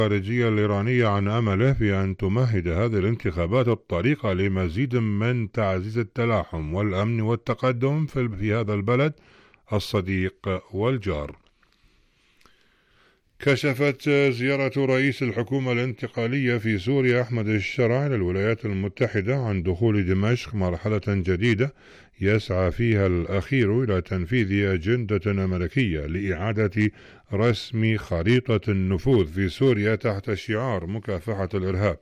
الخارجية الإيرانية عن أمله في أن تمهد هذه الانتخابات الطريقة لمزيد من تعزيز التلاحم والأمن والتقدم في هذا البلد الصديق والجار. كشفت زيارة رئيس الحكومة الانتقالية في سوريا أحمد الشرع إلى الولايات المتحدة عن دخول دمشق مرحلة جديدة يسعى فيها الأخير إلى تنفيذ أجندة أمريكية لإعادة رسم خريطة النفوذ في سوريا تحت شعار مكافحة الإرهاب.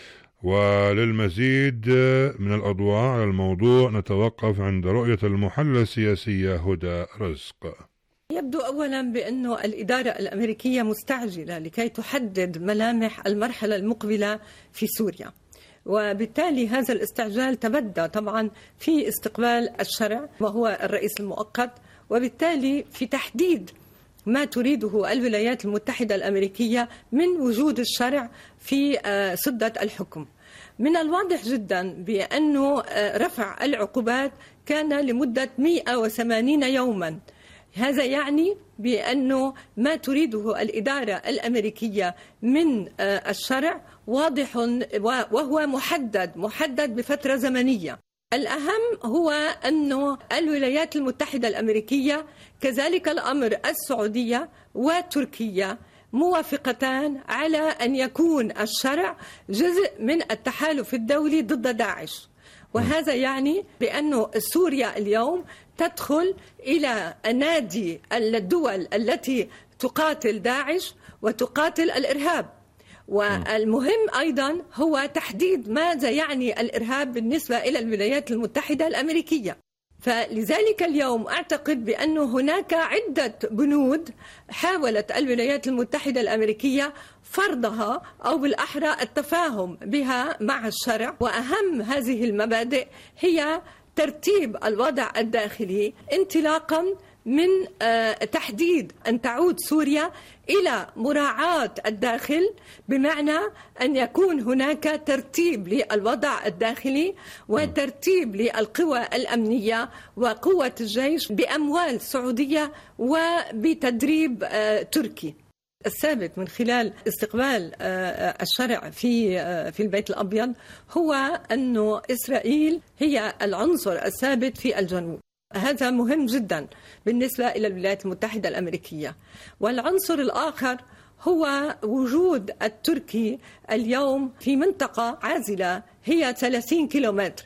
وللمزيد من الأضواء على الموضوع نتوقف عند رؤية المحللة السياسية هدى رزق. يبدو أولا بأن الإدارة الأمريكية مستعجلة لكي تحدد ملامح المرحلة المقبلة في سوريا، وبالتالي هذا الاستعجال تبدى طبعا في استقبال الشرع وهو الرئيس المؤقت، وبالتالي في تحديد ما تريده الولايات المتحدة الأمريكية من وجود الشرع في سدة الحكم. من الواضح جدا بأنه رفع العقوبات كان لمدة 180 يوما. هذا يعني بأنه ما تريده الإدارة الأمريكية من الشرع واضح وهو محدد بفترة زمنية. الأهم هو أن الولايات المتحدة الأمريكية كذلك الأمر السعودية وتركيا موافقتان على أن يكون الشرع جزء من التحالف الدولي ضد داعش، وهذا يعني بأن سوريا اليوم تدخل إلى نادي الدول التي تقاتل داعش وتقاتل الإرهاب. والمهم أيضا هو تحديد ماذا يعني الإرهاب بالنسبة إلى الولايات المتحدة الأمريكية. فلذلك اليوم أعتقد بأن هناك عدة بنود حاولت الولايات المتحدة الأمريكية فرضها أو بالأحرى التفاهم بها مع الشرع، وأهم هذه المبادئ هي ترتيب الوضع الداخلي انطلاقا من تحديد أن تعود سوريا إلى مراعاة الداخل، بمعنى أن يكون هناك ترتيب للوضع الداخلي وترتيب للقوى الأمنية وقوة الجيش بأموال سعودية وبتدريب تركي. الثابت من خلال استقبال الشرع في البيت الأبيض هو أن إسرائيل هي العنصر الثابت في الجنوب. هذا مهم جدا بالنسبة إلى الولايات المتحدة الأمريكية. والعنصر الآخر هو وجود التركي اليوم في منطقة عازلة هي 30 كيلومتر.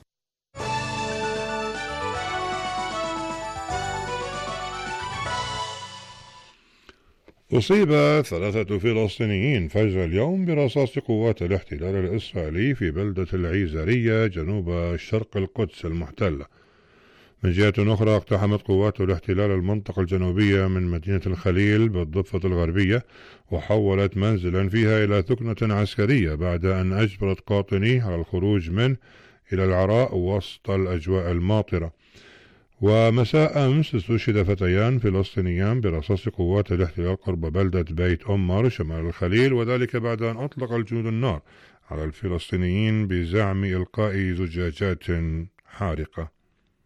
أصيب 3 فلسطينيين فجر اليوم برصاص قوات الاحتلال الإسرائيلي في بلدة العيزرية جنوب شرق القدس المحتلة. من جهة أخرى اقتحمت قوات الاحتلال المنطقة الجنوبية من مدينة الخليل بالضفة الغربية وحولت منزلا فيها إلى ثكنة عسكرية بعد أن أجبرت قاطنيه على الخروج منه إلى العراء وسط الأجواء الماطرة. ومساء أمس استشهد فتيان فلسطينيان برصاص قوات الاحتلال قرب بلدة بيت أمر شمال الخليل، وذلك بعد أن أطلق الجنود النار على الفلسطينيين بزعم إلقاء زجاجات حارقة.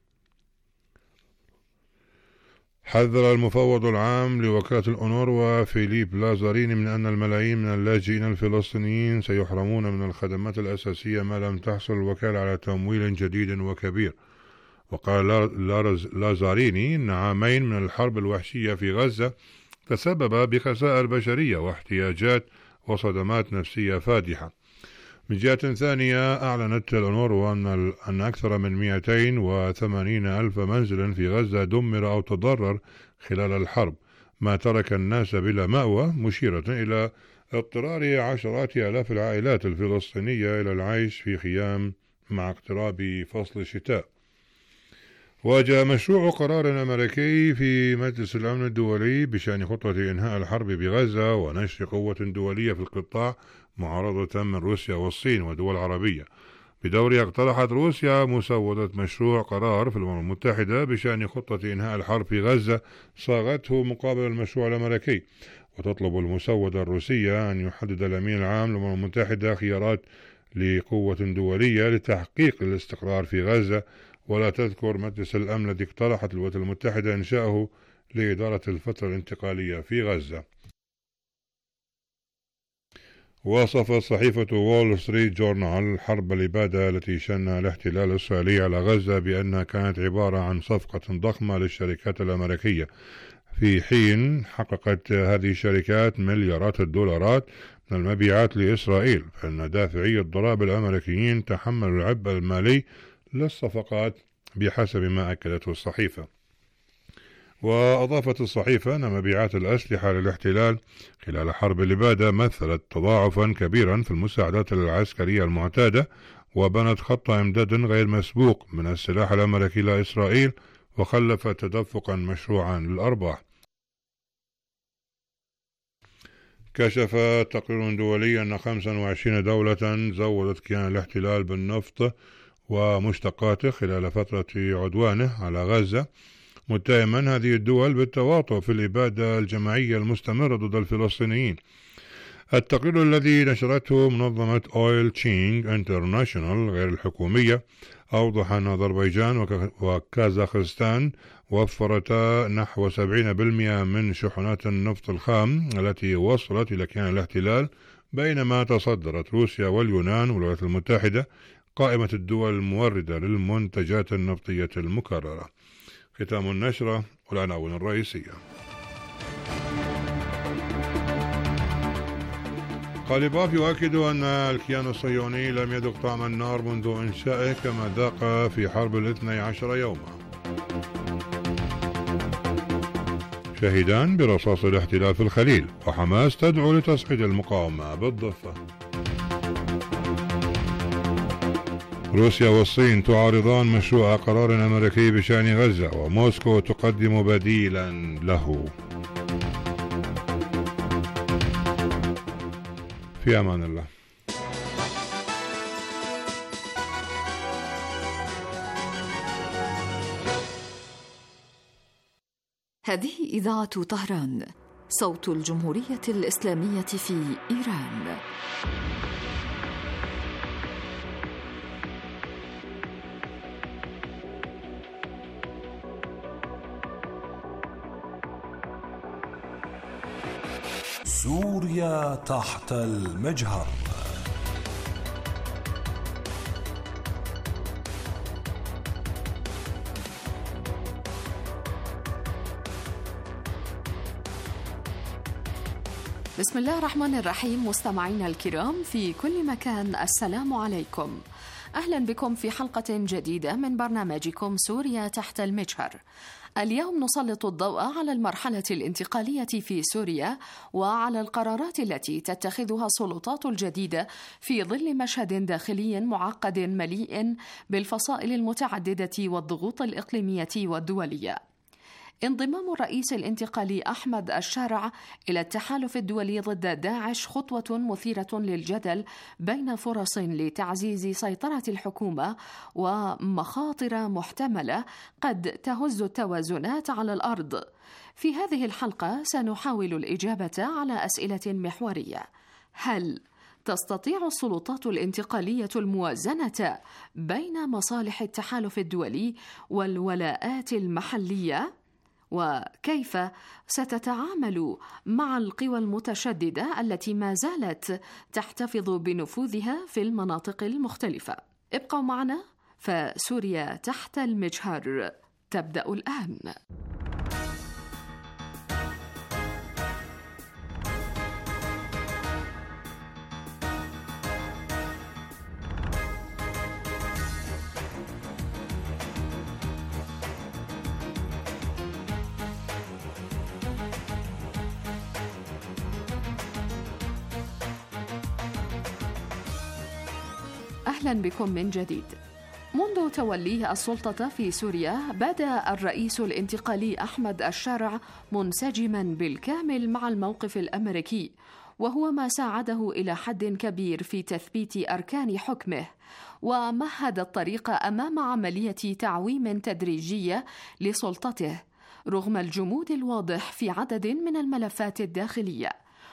حذر المفوض العام لوكالة الأونروا فيليب لازاريني من أن الملايين من اللاجئين الفلسطينيين سيحرمون من الخدمات الأساسية ما لم تحصل الوكالة على تمويل جديد وكبير. وقال لازاريني إن عامين من الحرب الوحشية في غزة تسبب بخسائر بشرية واحتياجات وصدمات نفسية فادحة. من جهة ثانية أعلنت الأونروا أن أكثر من 280 ألف منزل في غزة دمر أو تضرر خلال الحرب، ما ترك الناس بلا مأوى، مشيرة إلى اضطرار عشرات آلاف العائلات الفلسطينية إلى العيش في خيام مع اقتراب فصل الشتاء. وجاء مشروع قرار أمريكي في مجلس الأمن الدولي بشأن خطة إنهاء الحرب بغزة ونشر قوة دولية في القطاع معارضة من روسيا والصين ودول عربية. بدورها اقترحت روسيا مسودة مشروع قرار في الأمم المتحدة بشأن خطة إنهاء الحرب في غزة صاغته مقابل المشروع الأمريكي، وتطلب المسودة الروسية أن يحدد الأمين العام للأمم المتحدة خيارات لقوة دولية لتحقيق الاستقرار في غزة، ولا تذكر مجلس الأمن الذي اقترحت الولايات المتحدة إنشاؤه لإدارة الفترة الانتقالية في غزة. وصفت صحيفة وول ستريت جورنال حرب الإبادة التي شنها الاحتلال الإسرائيلي على غزة بأنها كانت عبارة عن صفقة ضخمة للشركات الأمريكية، في حين حققت هذه الشركات مليارات الدولارات من المبيعات لإسرائيل، فإن دافعي الضرائب الأمريكيين تحملوا العبء المالي للصفقات بحسب ما أكدته الصحيفة. وأضافت الصحيفة أن مبيعات الأسلحة للاحتلال خلال حرب الإبادة مثلت تضاعفا كبيرا في المساعدات العسكرية المعتادة، وبنت خط إمداد غير مسبوق من السلاح الأمريكي لإسرائيل، وخلفت تدفقا مشروعا للأرباح. كشف تقرير دولي أن 25 دولة زودت كيان الاحتلال بالنفط ومشتقاته خلال فترة عدوانه على غزة، متهما هذه الدول بالتواطؤ في الإبادة الجماعية المستمرة ضد الفلسطينيين. التقرير الذي نشرته منظمة أويل تشينج انترناشونال غير الحكومية أوضح أن أذربيجان وكازاخستان وفرتا نحو 70% من شحنات النفط الخام التي وصلت إلى كيان الاحتلال، بينما تصدرت روسيا واليونان والولايات المتحدة قائمة الدول الموردة للمنتجات النفطية المكررة. ختام النشرة والعناوين الرئيسية. قاليباف يؤكد أن الكيان الصهيوني لم يذق طعم النار منذ إنشائه كما ذاق في حرب 12 يوما. شهيدان برصاص الاحتلال في الخليل، وحماس تدعو لتصعيد المقاومة بالضفة. روسيا والصين تعارضان مشروع قرار أمريكي بشأن غزة، وموسكو تقدم بديلا له. في أمان الله. هذه إذاعة طهران، صوت الجمهورية الإسلامية في إيران. سوريا تحت المجهر. بسم الله الرحمن الرحيم. مستمعينا الكرام في كل مكان، السلام عليكم. أهلا بكم في حلقة جديدة من برنامجكم سوريا تحت المجهر. اليوم نسلط الضوء على المرحلة الانتقالية في سوريا وعلى القرارات التي تتخذها السلطات الجديدة في ظل مشهد داخلي معقد مليء بالفصائل المتعددة والضغوط الإقليمية والدولية. انضمام الرئيس الانتقالي أحمد الشارع إلى التحالف الدولي ضد داعش خطوة مثيرة للجدل بين فرص لتعزيز سيطرة الحكومة ومخاطر محتملة قد تهز التوازنات على الأرض. في هذه الحلقة سنحاول الإجابة على أسئلة محورية. هل تستطيع السلطات الانتقالية الموازنة بين مصالح التحالف الدولي والولاءات المحلية؟ وكيف ستتعامل مع القوى المتشددة التي ما زالت تحتفظ بنفوذها في المناطق المختلفة؟ ابقوا معنا، فسوريا تحت المجهر تبدأ الآن. أهلا بكم من جديد. منذ توليه السلطة في سوريا بدأ الرئيس الانتقالي أحمد الشارع منسجما بالكامل مع الموقف الأمريكي، وهو ما ساعده إلى حد كبير في تثبيت أركان حكمه، ومهد الطريق أمام عملية تعويم تدريجية لسلطته رغم الجمود الواضح في عدد من الملفات الداخلية.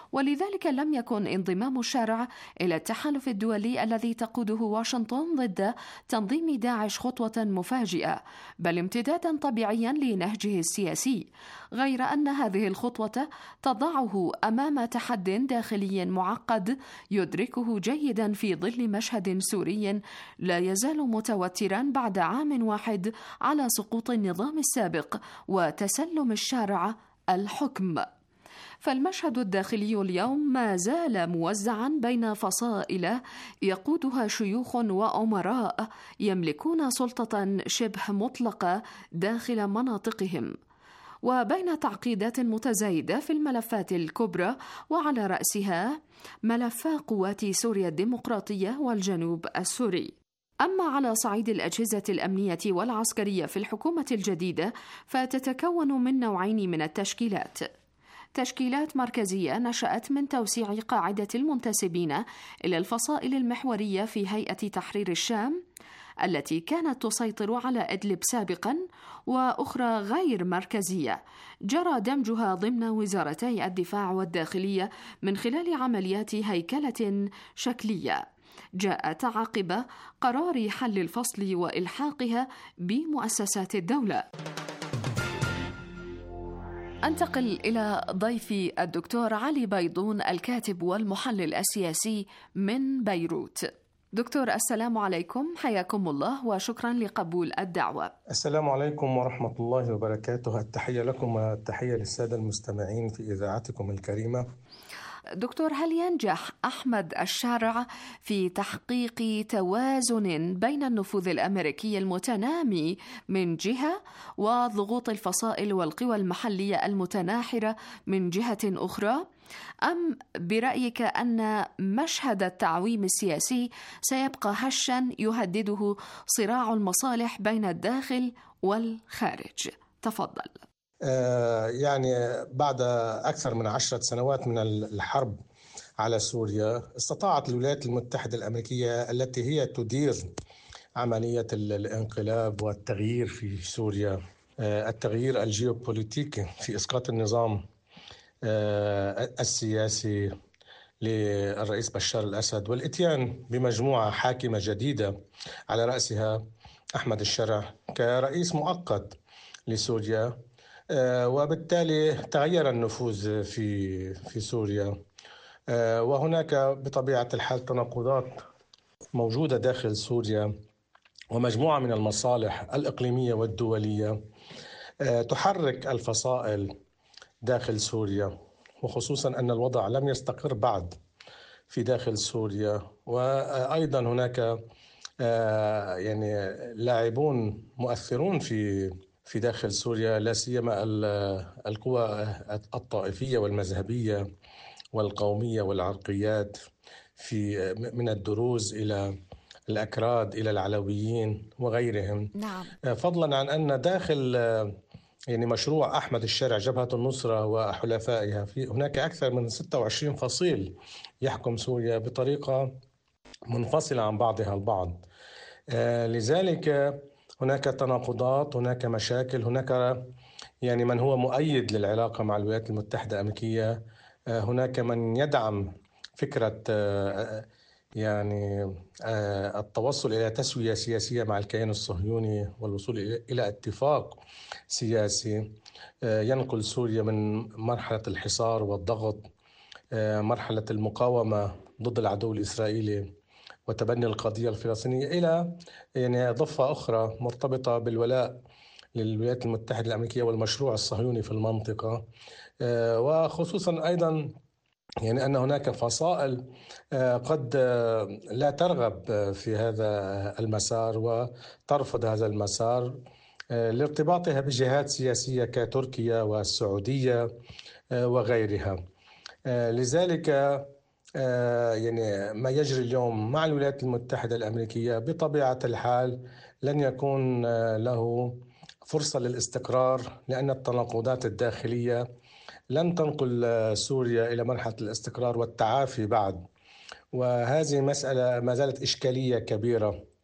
ولذلك لم يكن انضمام الشارع إلى التحالف الدولي الذي تقوده واشنطن ضد تنظيم داعش خطوة مفاجئة، بل امتدادا طبيعيا لنهجه السياسي، غير أن هذه الخطوة تضعه أمام تحد داخلي معقد يدركه جيدا في ظل مشهد سوري لا يزال متوترا بعد عام واحد على سقوط النظام السابق وتسلم الشارع الحكم. فالمشهد الداخلي اليوم ما زال موزعا بين فصائل يقودها شيوخ وأمراء يملكون سلطة شبه مطلقة داخل مناطقهم، وبين تعقيدات متزايدة في الملفات الكبرى، وعلى رأسها ملف قوات سوريا الديمقراطية والجنوب السوري. أما على صعيد الأجهزة الأمنية والعسكرية في الحكومة الجديدة فتتكون من نوعين من التشكيلات: تشكيلات مركزية نشأت من توسيع قاعدة المنتسبين إلى الفصائل المحورية في هيئة تحرير الشام التي كانت تسيطر على إدلب سابقا، وأخرى غير مركزية جرى دمجها ضمن وزارتي الدفاع والداخلية من خلال عمليات هيكلة شكلية جاءت عقب قرار حل الفصل وإلحاقها بمؤسسات الدولة. أنتقل إلى ضيفي الدكتور علي بيضون، الكاتب والمحلل السياسي من بيروت. دكتور، السلام عليكم، حياكم الله وشكرا لقبول الدعوة. السلام عليكم ورحمة الله وبركاته. التحية لكم والتحية للسادة المستمعين في إذاعتكم الكريمة. دكتور، هل ينجح أحمد الشارع في تحقيق توازن بين النفوذ الأمريكي المتنامي من جهة وضغوط الفصائل والقوى المحلية المتناحرة من جهة أخرى؟ أم برأيك أن مشهد التعويم السياسي سيبقى هشا يهدده صراع المصالح بين الداخل والخارج؟ تفضل. يعني بعد أكثر من 10 سنوات من الحرب على سوريا استطاعت الولايات المتحدة الأمريكية التي هي تدير عملية الانقلاب والتغيير في سوريا، التغيير الجيوبوليتيكي في إسقاط النظام السياسي للرئيس بشار الأسد والإتيان بمجموعة حاكمة جديدة على رأسها أحمد الشرع كرئيس مؤقت لسوريا، وبالتالي تغير النفوذ في سوريا، وهناك بطبيعة الحال تناقضات موجودة داخل سوريا ومجموعة من المصالح الإقليمية والدولية تحرك الفصائل داخل سوريا، وخصوصا أن الوضع لم يستقر بعد في داخل سوريا. وأيضا هناك يعني لاعبون مؤثرون في داخل سوريا، لا سيما القوى الطائفية والمذهبية والقومية والعرقيات من الدروز إلى الأكراد إلى العلويين وغيرهم. نعم. فضلا عن أن داخل يعني مشروع أحمد الشرع جبهة النصرة وحلفائها هناك أكثر من 26 فصيل يحكم سوريا بطريقة منفصلة عن بعضها البعض. لذلك هناك تناقضات، هناك مشاكل، هناك يعني من هو مؤيد للعلاقة مع الولايات المتحدة الأمريكية، هناك من يدعم فكرة يعني التوصل إلى تسوية سياسية مع الكيان الصهيوني والوصول إلى اتفاق سياسي ينقل سوريا من مرحلة الحصار والضغط، مرحلة المقاومة ضد العدو الإسرائيلي وتبني القضية الفلسطينية، إلى يعني ضفة أخرى مرتبطة بالولاء للولايات المتحدة الأمريكية والمشروع الصهيوني في المنطقة، وخصوصا أيضا يعني أن هناك فصائل قد لا ترغب في هذا المسار وترفض هذا المسار لارتباطها بجهات سياسية كتركيا والسعودية وغيرها. لذلك يعني ما يجري اليوم مع الولايات المتحدة الأمريكية بطبيعة الحال لن يكون له فرصة للاستقرار، لأن التناقضات الداخلية لن تنقل سوريا إلى مرحلة الاستقرار والتعافي بعد، وهذه مسألة ما زالت إشكالية كبيرة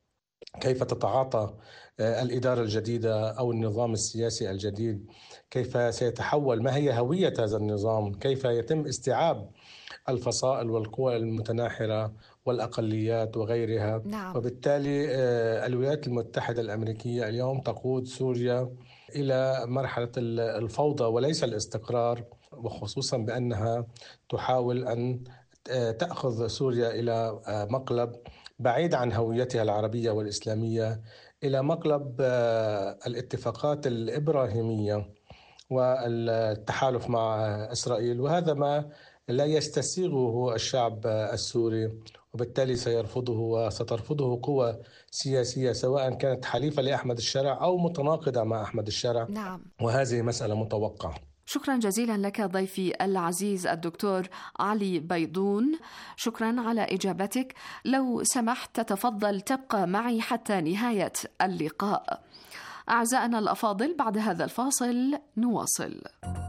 كيف تتعاطى الإدارة الجديدة أو النظام السياسي الجديد، كيف سيتحول، ما هي هوية هذا النظام، كيف يتم استيعاب الفصائل والقوى المتناحرة والأقليات وغيرها. نعم. وبالتالي الولايات المتحدة الأمريكية اليوم تقود سوريا إلى مرحلة الفوضى وليس الاستقرار، وخصوصا بأنها تحاول أن تأخذ سوريا إلى مقلب بعيد عن هويتها العربية والإسلامية، إلى مقلب الاتفاقات الإبراهيمية والتحالف مع إسرائيل، وهذا ما لا يستسيغه الشعب السوري، وبالتالي سيرفضه وسترفضه قوى سياسية سواء كانت حليفة لأحمد الشرع أو متناقضة مع أحمد الشرع. نعم. وهذه مسألة متوقعة. شكرا جزيلا لك ضيفي العزيز الدكتور علي بيضون، شكرا على إجابتك. لو سمحت تتفضل تبقى معي حتى نهاية اللقاء. أعزائنا الأفاضل، بعد هذا الفاصل نواصل.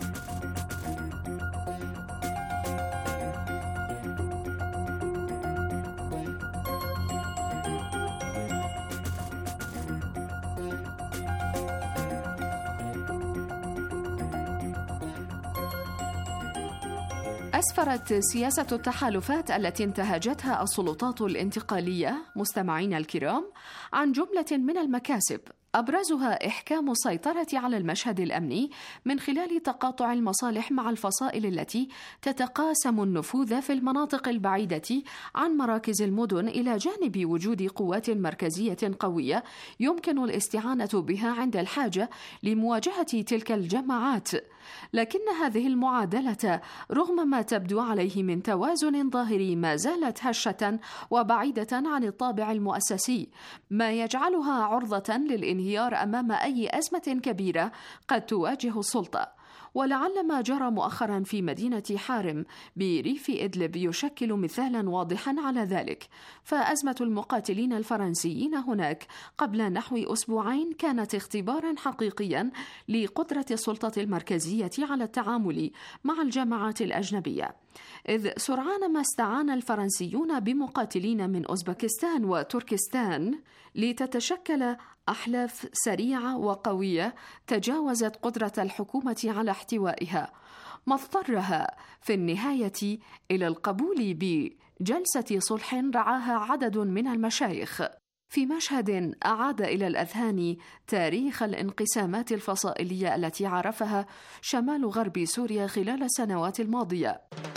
أسفرت سياسة التحالفات التي انتهجتها السلطات الانتقالية مستمعين الكرام عن جملة من المكاسب، أبرزها إحكام السيطرة على المشهد الأمني من خلال تقاطع المصالح مع الفصائل التي تتقاسم النفوذ في المناطق البعيدة عن مراكز المدن، إلى جانب وجود قوات مركزية قوية يمكن الاستعانة بها عند الحاجة لمواجهة تلك الجماعات. لكن هذه المعادلة رغم ما تبدو عليه من توازن ظاهري ما زالت هشة وبعيدة عن الطابع المؤسسي، ما يجعلها عرضة للانهيار أمام أي أزمة كبيرة قد تواجه السلطة. ولعل ما جرى مؤخرا في مدينة حارم بريف إدلب يشكل مثالا واضحا على ذلك، فأزمة المقاتلين الفرنسيين هناك قبل نحو أسبوعين كانت اختبارا حقيقيا لقدرة السلطة المركزية على التعامل مع الجماعات الأجنبية، إذ سرعان ما استعان الفرنسيون بمقاتلين من أوزبكستان وتركستان لتتشكل أحلاف سريعة وقوية تجاوزت قدرة الحكومة على احتوائها، ما اضطرها في النهاية إلى القبول بجلسة صلح رعاها عدد من المشايخ، في مشهد أعاد إلى الأذهان تاريخ الانقسامات الفصائلية التي عرفها شمال غرب سوريا خلال السنوات الماضية.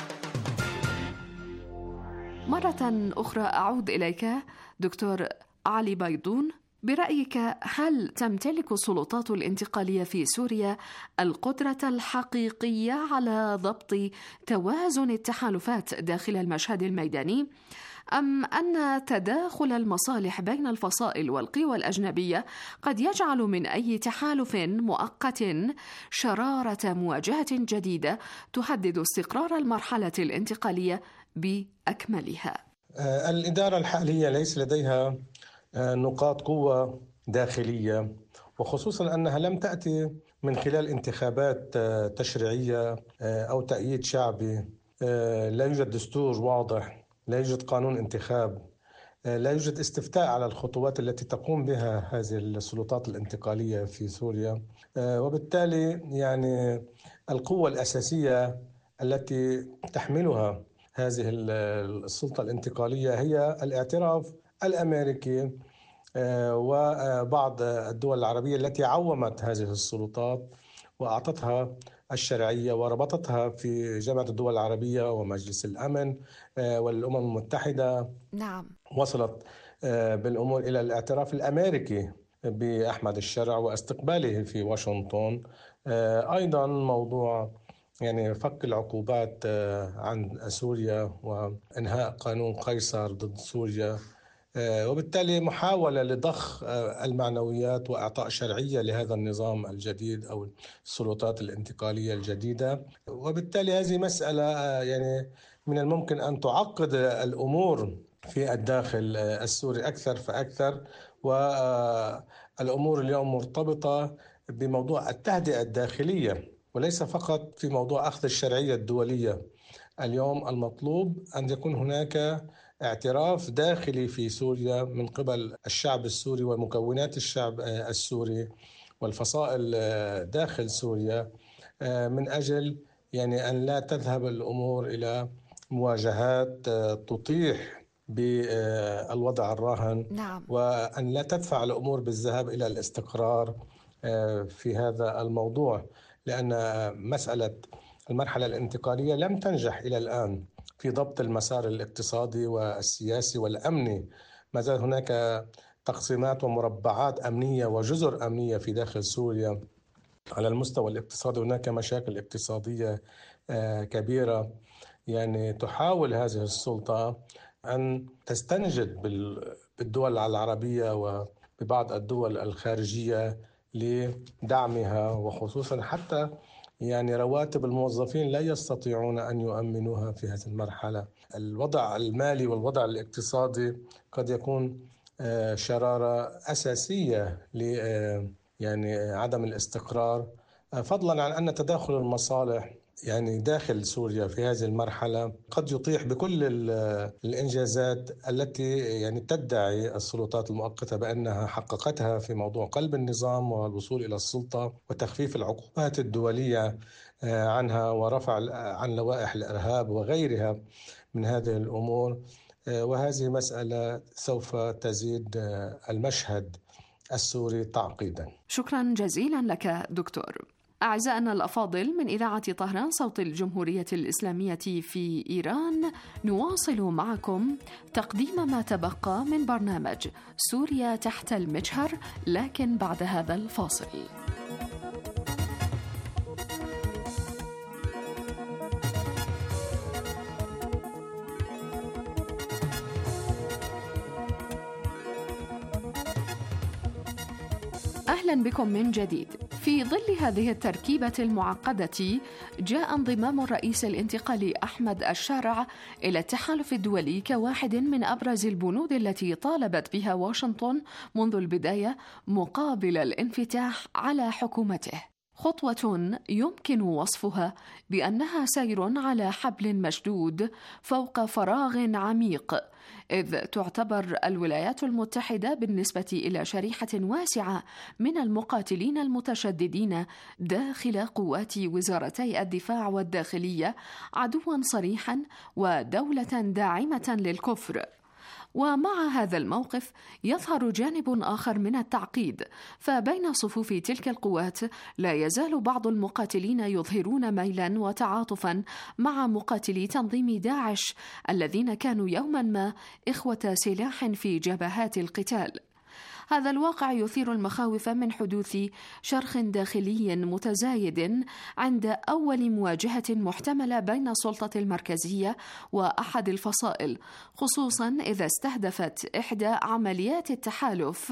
مرة أخرى أعود إليك دكتور علي بيضون، برأيك هل تمتلك السلطات الانتقالية في سوريا القدرة الحقيقية على ضبط توازن التحالفات داخل المشهد الميداني، أم أن تداخل المصالح بين الفصائل والقوى الأجنبية قد يجعل من أي تحالف مؤقت شرارة مواجهة جديدة تهدد استقرار المرحلة الانتقالية بأكملها؟ الإدارة الحالية ليس لديها نقاط قوة داخلية، وخصوصا أنها لم تأتي من خلال انتخابات تشريعية أو تأييد شعبي. لا يوجد دستور واضح، لا يوجد قانون انتخاب، لا يوجد استفتاء على الخطوات التي تقوم بها هذه السلطات الانتقالية في سوريا. وبالتالي يعني القوة الأساسية التي تحملها هذه السلطة الانتقالية هي الاعتراف الأمريكي وبعض الدول العربية التي عومت هذه السلطات وأعطتها الشرعية وربطتها في جامعة الدول العربية ومجلس الأمن والأمم المتحدة. نعم. وصلت بالأمور إلى الاعتراف الأمريكي بأحمد الشرع واستقباله في واشنطن. أيضا موضوع يعني فك العقوبات عن سوريا وإنهاء قانون قيصر ضد سوريا، وبالتالي محاولة لضخ المعنويات وإعطاء شرعية لهذا النظام الجديد أو السلطات الانتقالية الجديدة. وبالتالي هذه مسألة يعني من الممكن أن تعقد الأمور في الداخل السوري أكثر فأكثر، والأمور اليوم مرتبطة بموضوع التهدئة الداخلية وليس فقط في موضوع أخذ الشرعية الدولية اليوم المطلوب أن يكون هناك اعتراف داخلي في سوريا من قبل الشعب السوري ومكونات الشعب السوري والفصائل داخل سوريا، من أجل يعني أن لا تذهب الأمور إلى مواجهات تطيح بالوضع الراهن. نعم. وأن لا تدفع الأمور بالذهاب إلى الاستقرار في هذا الموضوع، لأن مسألة المرحلة الانتقالية لم تنجح إلى الآن في ضبط المسار الاقتصادي والسياسي والأمني. ما زال هناك تقسيمات ومربعات أمنية وجزر أمنية في داخل سوريا. على المستوى الاقتصادي هناك مشاكل اقتصادية كبيرة، يعني تحاول هذه السلطة أن تستنجد بالدول العربية وببعض الدول الخارجية لدعمها، وخصوصا حتى يعني رواتب الموظفين لا يستطيعون أن يؤمنوها في هذه المرحلة. الوضع المالي والوضع الاقتصادي قد يكون شرارة أساسية يعني عدم الاستقرار، فضلا عن أن تداخل المصالح يعني داخل سوريا في هذه المرحلة قد يطيح بكل الإنجازات التي يعني تدعي السلطات المؤقتة بأنها حققتها في موضوع قلب النظام والوصول إلى السلطة وتخفيف العقوبات الدولية عنها ورفع عن لوائح الإرهاب وغيرها من هذه الأمور. وهذه مسألة سوف تزيد المشهد السوري تعقيدا. شكرا جزيلا لك دكتور. أعزائنا الأفاضل، من إذاعة طهران صوت الجمهورية الإسلامية في إيران نواصل معكم تقديم ما تبقى من برنامج سوريا تحت المجهر، لكن بعد هذا الفاصل. أهلا بكم من جديد. في ظل هذه التركيبة المعقدة جاء انضمام الرئيس الانتقالي أحمد الشارع إلى التحالف الدولي كواحد من أبرز البنود التي طالبت بها واشنطن منذ البداية مقابل الانفتاح على حكومته، خطوة يمكن وصفها بأنها سير على حبل مشدود فوق فراغ عميق، إذ تعتبر الولايات المتحدة بالنسبة إلى شريحة واسعة من المقاتلين المتشددين داخل قوات وزارتي الدفاع والداخلية عدواً صريحاً ودولة داعمة للكفر. ومع هذا الموقف يظهر جانب آخر من التعقيد، فبين صفوف تلك القوات لا يزال بعض المقاتلين يظهرون ميلا وتعاطفا مع مقاتلي تنظيم داعش الذين كانوا يوما ما إخوة سلاح في جبهات القتال. هذا الواقع يثير المخاوف من حدوث شرخ داخلي متزايد عند أول مواجهة محتملة بين السلطة المركزية وأحد الفصائل، خصوصا إذا استهدفت إحدى عمليات التحالف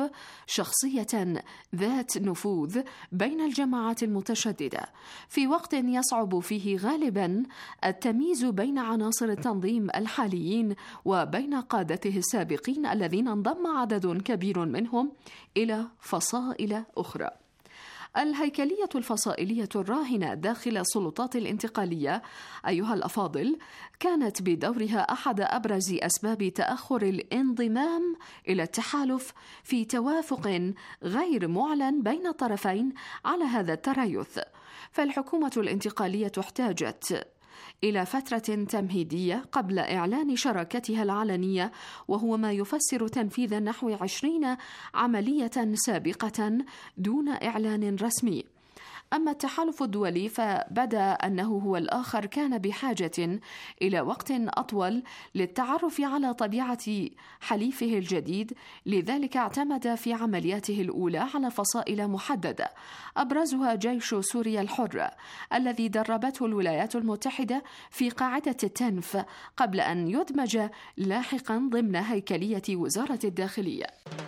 شخصية ذات نفوذ بين الجماعات المتشددة، في وقت يصعب فيه غالبا التمييز بين عناصر التنظيم الحاليين وبين قادته السابقين الذين انضم عدد كبير منهم إلى فصائل أخرى. الهيكلية الفصائلية الراهنة داخل السلطات الانتقالية أيها الأفاضل كانت بدورها أحد أبرز أسباب تأخر الانضمام إلى التحالف في توافق غير معلن بين الطرفين على هذا التريث. فالحكومة الانتقالية احتاجت إلى فترة تمهيدية قبل إعلان شراكتها العلنية، وهو ما يفسر تنفيذ نحو 20 عملية سابقة دون إعلان رسمي. أما التحالف الدولي فبدا أنه هو الآخر كان بحاجة إلى وقت أطول للتعرف على طبيعة حليفه الجديد، لذلك اعتمد في عملياته الأولى على فصائل محددة أبرزها جيش سوريا الحر الذي دربته الولايات المتحدة في قاعدة التنف قبل أن يدمج لاحقا ضمن هيكلية وزارة الداخلية.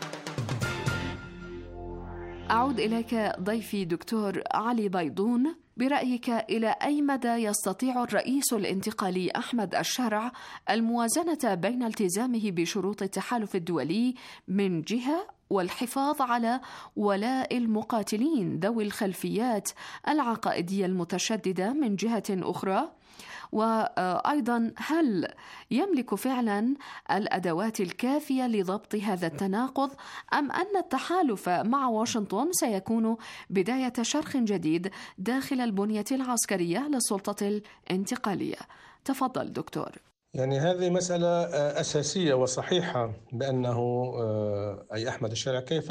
أعود إليك ضيفي دكتور علي بيضون، برأيك إلى أي مدى يستطيع الرئيس الانتقالي أحمد الشارع الموازنة بين التزامه بشروط التحالف الدولي من جهة والحفاظ على ولاء المقاتلين ذوي الخلفيات العقائدية المتشددة من جهة أخرى، وأيضا هل يملك فعلا الأدوات الكافية لضبط هذا التناقض، أم أن التحالف مع واشنطن سيكون بداية شرخ جديد داخل البنية العسكرية للسلطة الانتقالية؟ تفضل دكتور. يعني هذه مسألة أساسية وصحيحة، بأنه أي أحمد الشارع كيف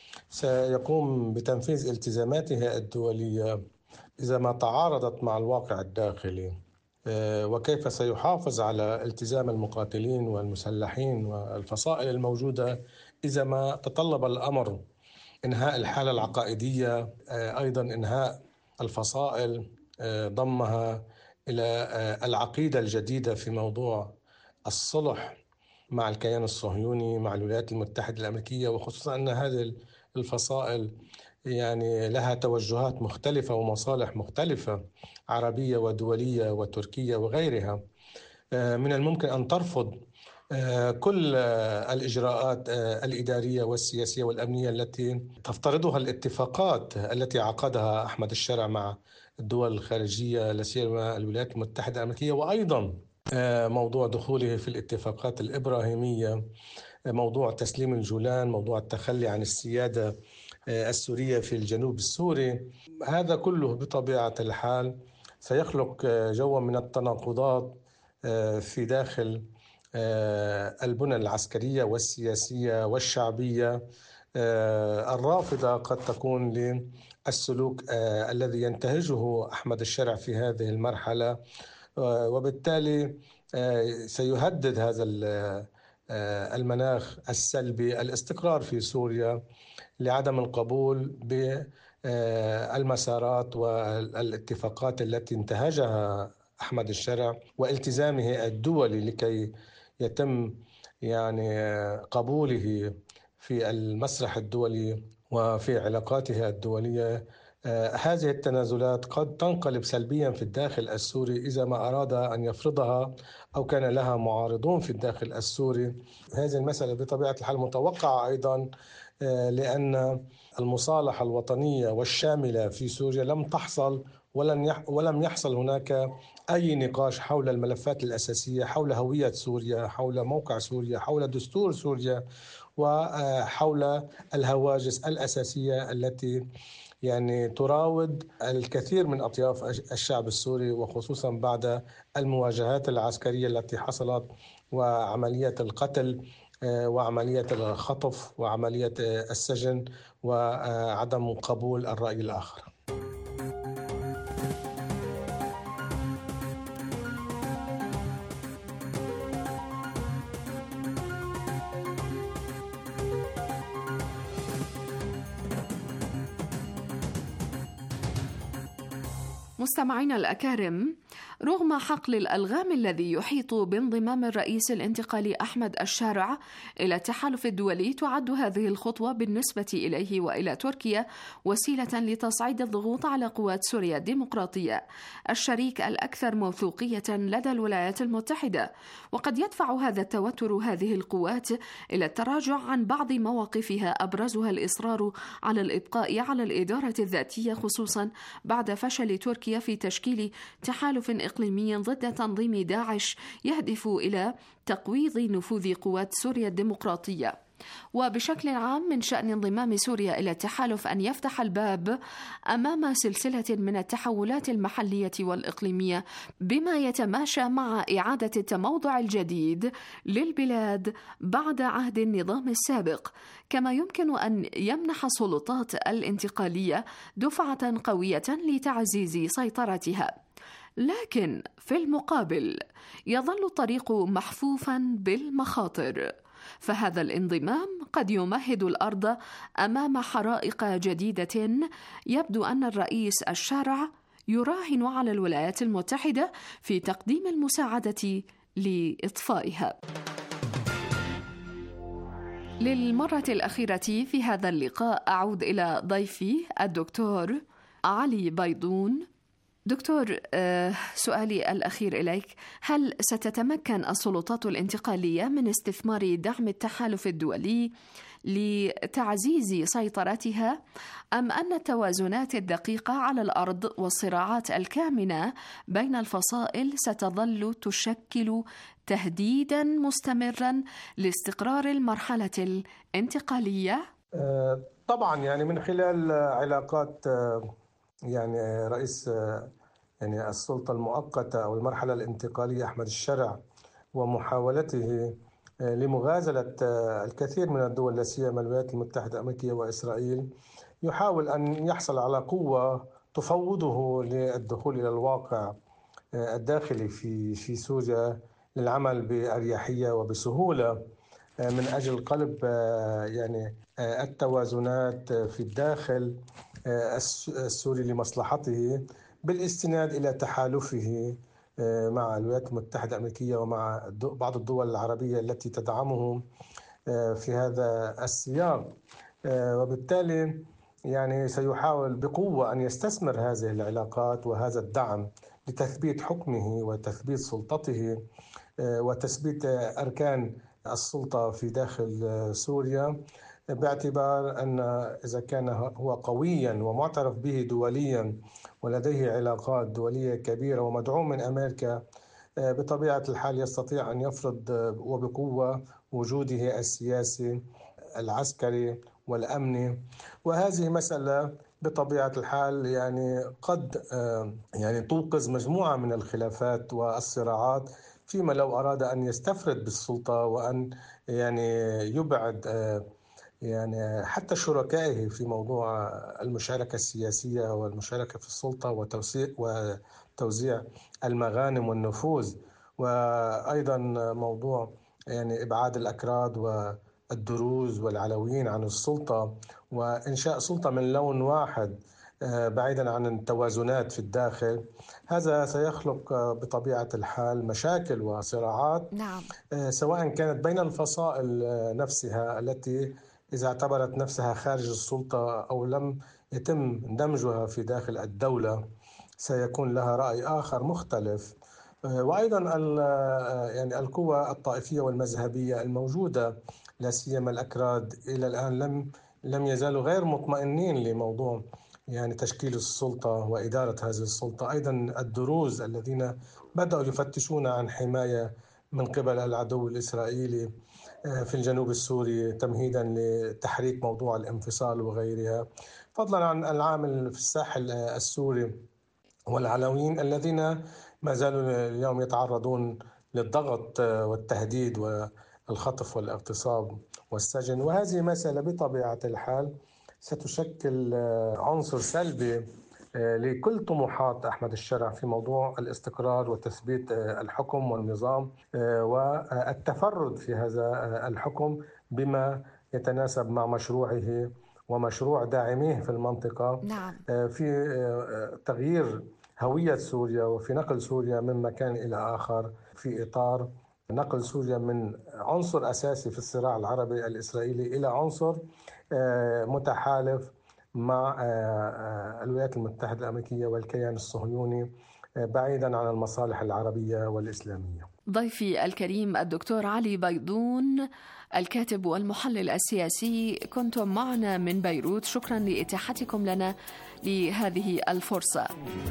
سيقوم بتنفيذ التزاماته الدولية إذا ما تعارضت مع الواقع الداخلي، وكيف سيحافظ على التزام المقاتلين والمسلحين والفصائل الموجودة إذا ما تطلب الأمر إنهاء الحالة العقائدية، أيضا إنهاء الفصائل، ضمها إلى العقيدة الجديدة في موضوع الصلح مع الكيان الصهيوني مع الولايات المتحدة الأمريكية، وخصوصا أن هذه الفصائل يعني لها توجهات مختلفة ومصالح مختلفة عربية ودولية وتركية وغيرها. من الممكن أن ترفض كل الإجراءات الإدارية والسياسية والأمنية التي تفترضها الاتفاقات التي عقدها أحمد الشارع مع الدول الخارجية لا سيما الولايات المتحدة الأمريكية، وأيضا موضوع دخوله في الاتفاقات الإبراهيمية، موضوع تسليم الجولان، موضوع التخلي عن السيادة السورية في الجنوب السوري. هذا كله بطبيعة الحال سيخلق جوا من التناقضات في داخل البنى العسكرية والسياسية والشعبية الرافضة قد تكون للسلوك الذي ينتهجه أحمد الشارع في هذه المرحلة، وبالتالي سيهدد هذا المناخ السلبي الاستقرار في سوريا لعدم القبول بالمسارات والاتفاقات التي انتهجها أحمد الشارع والتزامه الدولي لكي يتم يعني قبوله في المسرح الدولي وفي علاقاته الدولية. هذه التنازلات قد تنقلب سلبيا في الداخل السوري إذا ما أراد أن يفرضها أو كان لها معارضون في الداخل السوري. هذه المسألة بطبيعة الحال متوقعة أيضا، لأن المصالحة الوطنية والشاملة في سوريا لم تحصل ولم يحصل هناك أي نقاش حول الملفات الأساسية، حول هوية سوريا، حول موقع سوريا، حول دستور سوريا، وحول الهواجس الأساسية التي يعني تراود الكثير من أطياف الشعب السوري، وخصوصا بعد المواجهات العسكرية التي حصلت وعملية القتل وعملية الخطف وعملية السجن وعدم قبول الرأي الآخر. مستمعينا الأكارم، رغم حقل الألغام الذي يحيط بانضمام الرئيس الانتقالي أحمد الشارع إلى التحالف الدولي، تعد هذه الخطوة بالنسبة إليه وإلى تركيا وسيلة لتصعيد الضغوط على قوات سوريا الديمقراطية الشريك الأكثر موثوقية لدى الولايات المتحدة. وقد يدفع هذا التوتر هذه القوات إلى التراجع عن بعض مواقفها، أبرزها الإصرار على الإبقاء على الإدارة الذاتية، خصوصا بعد فشل تركيا في تشكيل تحالف إقليمي ضد تنظيم داعش يهدف إلى تقويض نفوذ قوات سوريا الديمقراطية. وبشكل عام من شأن انضمام سوريا إلى التحالف أن يفتح الباب أمام سلسلة من التحولات المحلية والإقليمية بما يتماشى مع إعادة التموضع الجديد للبلاد بعد عهد النظام السابق، كما يمكن أن يمنح السلطات الانتقالية دفعة قوية لتعزيز سيطرتها. لكن في المقابل يظل الطريق محفوفا بالمخاطر، فهذا الانضمام قد يمهد الأرض أمام حرائق جديدة يبدو أن الرئيس الشارع يراهن على الولايات المتحدة في تقديم المساعدة لإطفائها. للمرة الأخيرة في هذا اللقاء أعود إلى ضيفي الدكتور علي بيضون، دكتور، سؤالي الأخير إليك، هل ستتمكن السلطات الانتقالية من استثمار دعم التحالف الدولي لتعزيز سيطرتها، أم أن التوازنات الدقيقة على الأرض والصراعات الكامنة بين الفصائل ستظل تشكل تهديدا مستمرا لاستقرار المرحلة الانتقالية؟ طبعا يعني من خلال علاقات يعني رئيس يعني السلطة المؤقتة أو المرحلة الانتقالية أحمد الشرع ومحاولته لمغازلة الكثير من الدول لا سيما الولايات المتحدة الأمريكية وإسرائيل، يحاول أن يحصل على قوة تفوضه للدخول إلى الواقع الداخلي في سوريا للعمل بأريحية وبسهولة من أجل قلب يعني التوازنات في الداخل السوري لمصلحته، بالاستناد إلى تحالفه مع الولايات المتحدة الأمريكية ومع بعض الدول العربية التي تدعمه في هذا السياق. وبالتالي يعني سيحاول بقوة أن يستثمر هذه العلاقات وهذا الدعم لتثبيت حكمه وتثبيت سلطته وتثبيت أركان السلطة في داخل سوريا، باعتبار أن إذا كان هو قويا ومعترف به دوليا ولديه علاقات دولية كبيرة ومدعوم من أمريكا، بطبيعة الحال يستطيع أن يفرض وبقوة وجوده السياسي العسكري والأمني. وهذه مسألة بطبيعة الحال يعني قد يعني توقظ مجموعة من الخلافات والصراعات فيما لو أراد أن يستفرد بالسلطة وأن يعني يبعد يعني حتى شركائه في موضوع المشاركة السياسية والمشاركة في السلطة وتوزيع المغانم والنفوذ، وأيضا موضوع يعني إبعاد الأكراد والدروز والعلويين عن السلطة وإنشاء سلطة من لون واحد بعيدا عن التوازنات في الداخل. هذا سيخلق بطبيعة الحال مشاكل وصراعات، نعم، سواء كانت بين الفصائل نفسها التي إذا اعتبرت نفسها خارج السلطة أو لم يتم دمجها في داخل الدولة سيكون لها رأي آخر مختلف، وأيضا يعني القوى الطائفية والمذهبية الموجودة لا سيما الأكراد إلى الآن لم يزالوا غير مطمئنين لموضوع يعني تشكيل السلطة وإدارة هذه السلطة. أيضا الدروز الذين بدأوا يفتشون عن حماية من قبل العدو الإسرائيلي في الجنوب السوري تمهيدا لتحريك موضوع الانفصال وغيرها، فضلا عن العامل في الساحل السوري والعلويين الذين ما زالوا اليوم يتعرضون للضغط والتهديد والخطف والاغتصاب والسجن. وهذه مسألة بطبيعة الحال ستشكل عنصر سلبي لكل طموحات أحمد الشرع في موضوع الاستقرار وتثبيت الحكم والنظام والتفرد في هذا الحكم بما يتناسب مع مشروعه ومشروع داعميه في المنطقة، نعم، في تغيير هوية سوريا وفي نقل سوريا من مكان إلى آخر في إطار نقل سوريا من عنصر أساسي في الصراع العربي الإسرائيلي إلى عنصر متحالف مع الولايات المتحدة الأمريكية والكيان الصهيوني بعيدا عن المصالح العربية والإسلامية. ضيفي الكريم الدكتور علي بيضون، الكاتب والمحلل السياسي، كنتم معنا من بيروت. شكرا لإتاحتكم لنا لهذه الفرصة.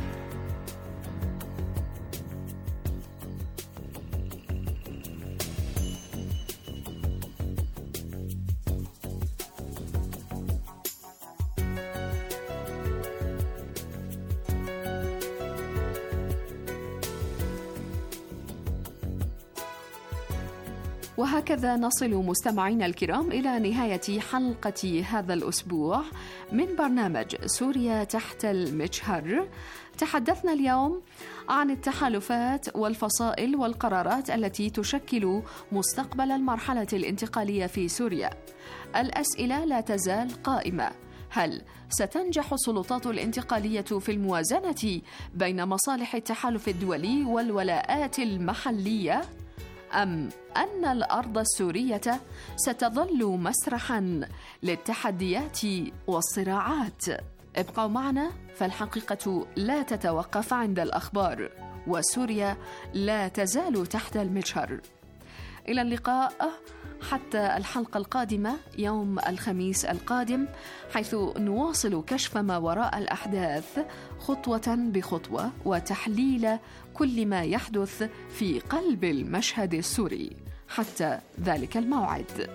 وهكذا نصل مستمعينا الكرام إلى نهاية حلقة هذا الأسبوع من برنامج سوريا تحت المجهر. تحدثنا اليوم عن التحالفات والفصائل والقرارات التي تشكل مستقبل المرحلة الانتقالية في سوريا. الأسئلة لا تزال قائمة: هل ستنجح السلطات الانتقالية في الموازنة بين مصالح التحالف الدولي والولاءات المحلية؟ أم أن الأرض السورية ستظل مسرحاً للتحديات والصراعات؟ ابقوا معنا، فالحقيقة لا تتوقف عند الأخبار، وسوريا لا تزال تحت المجهر. إلى اللقاء حتى الحلقة القادمة يوم الخميس القادم، حيث نواصل كشف ما وراء الأحداث خطوة بخطوة، وتحليل كل ما يحدث في قلب المشهد السوري. حتى ذلك الموعد.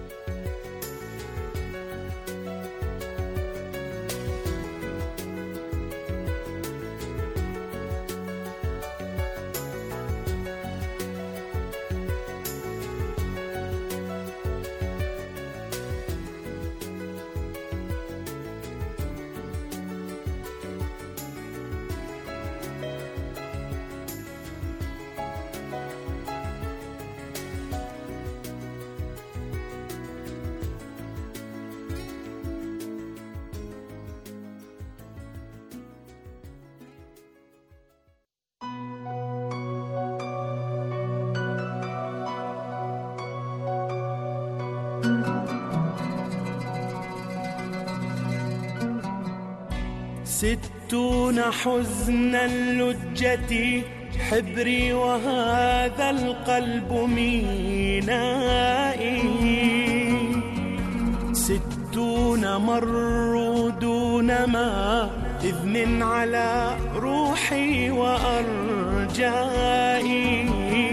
ستون حزن اللجة حبري وهذا القلب مينائي، 60 مروا دون ما إذن على روحي وأرجائي،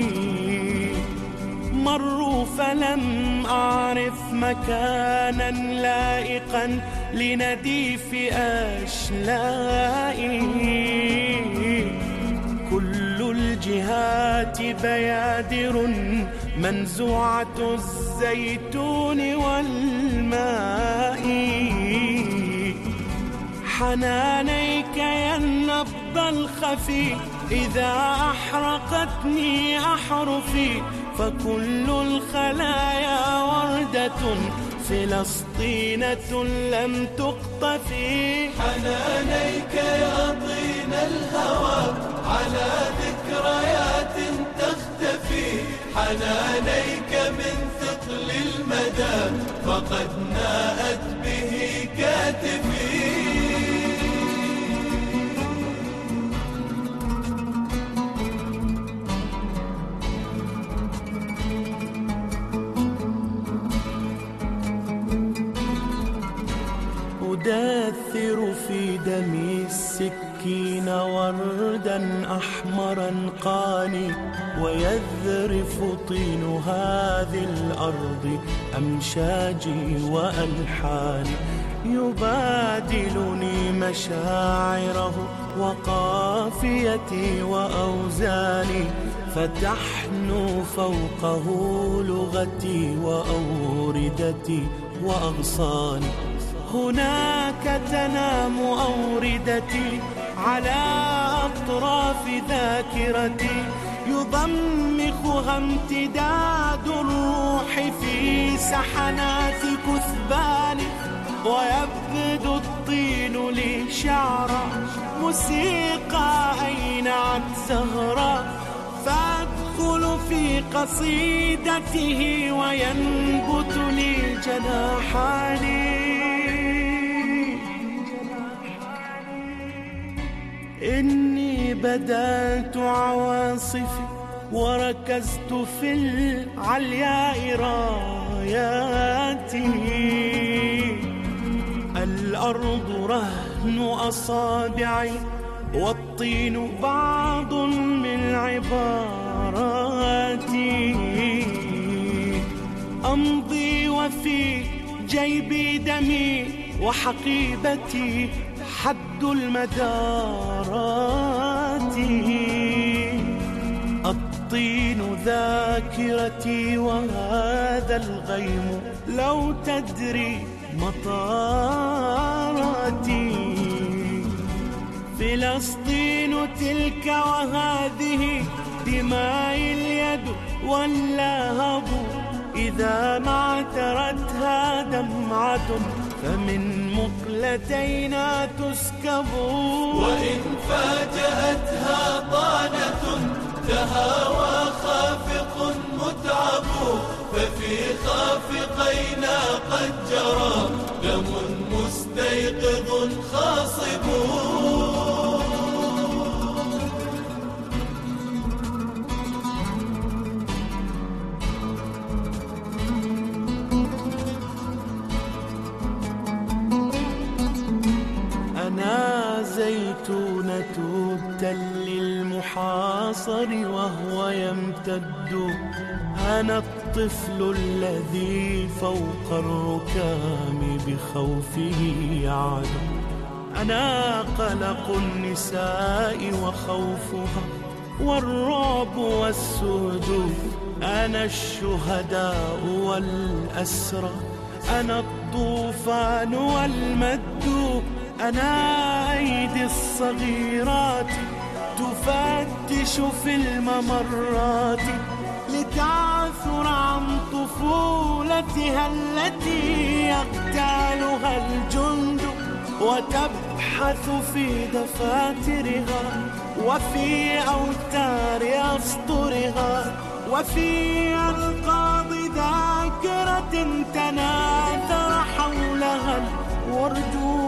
مروا فلم أعرف مكانا لائقا لنديف أشلائي، كل الجهات بيادر منزوعة الزيتون والماء، حنانيك يا النبض الخفي إذا أحرقتني أحرفي، فكل الخلايا وردة فلسطينة لم تقطفي، حنانيك يا طين الهوى على ذكريات تختفي، حنانيك من ثقل المدى فقد ناءت به كاتفي. أدثر في دمي السكين وردا أحمرا قاني، ويذرف طين هذه الأرض أمشاجي وألحاني، يبادلني مشاعره وقافيتي وأوزاني، فتحنو فوقه لغتي وأوردتي وأغصاني، هناك تنام أوردتي على أطراف ذاكرتي، يضمخها امتداد الروح في سحنات كثباني، ويبدو الطين لي شعرا موسيقى أينعت زهرا، فأدخل في قصيدته وينبت لي جناحاني، إني بدأت عواصفي وركزت في العلياء راياتي، الأرض رهن أصابعي والطين بعض من عباراتي، أمضي وفي جيبي دمي وحقيبتي حد المدارات، الطين ذاكرتي وهذا الغيم لو تدري مطاراتي، فلسطين تلك وهذه دماء اليد واللهب، إذا ما اعترتها دمعة فمن مقلتينا تسكب، وإن فاجأتها طعنة تهاوى خافق متعب، ففي خافقينا قد جرى دم مستيقظ خافق. البصر وهو يمتد. أنا الطفل الذي فوق الركام بخوفه يعلو. أنا قلق النساء وخوفها والرعب والسهد. أنا الشهداء والأسرى، أنا الطوفان والمد. أنا أيدي الصغيرات تفتش في الممرات لتعثر عن طفولتها التي يغتالها الجند، وتبحث في دفاترها وفي أوتار أسطرها وفي ألقاب ذاكرة تناثر حولها الورد.